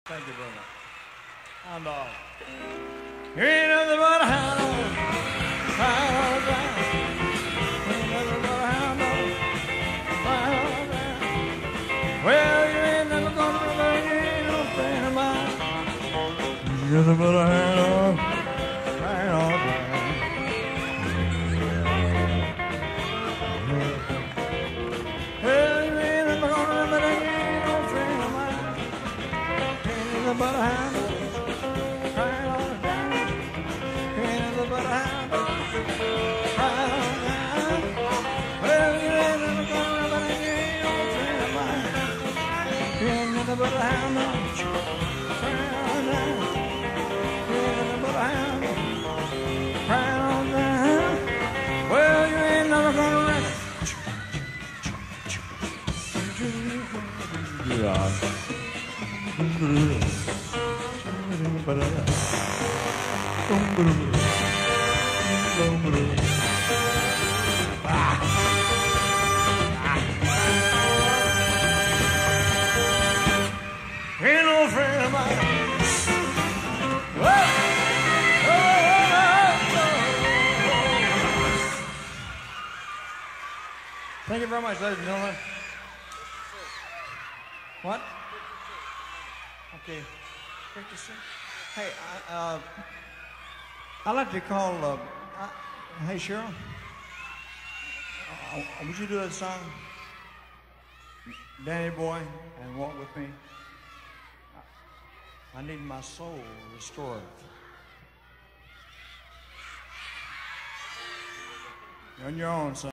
Thank you very much. And you ain't nothing but a hound dog, crying all the time. Ain't nothing but a hound dog, crying all the time. Well, you ain't never gonna remember, you ain't no friend of mine. You're nothing but a hound dog, crying all the time. Well, you ain't never gonna remember, you ain't no friend of mine. Ain't nothing but a hound dog, crying all the time. Ain't nothing but a hound dog, crying all the time. Well, you ain't never gonna remember, you ain't no friend of mine. Ain't nothing but a hound dog, crying all the time. Ain't nothing but a hound dog, crying all the time. Well, you ain't never gonna remember. Yeah. Ain't no friend of mine. Whoa. Thank you very much, ladies and gentlemen. What? Okay. 56. Hey, I'd like to call, hey, Cheryl, would you do that song, Danny Boy, and Walk With Me? I need my soul restored. You're on your own, son.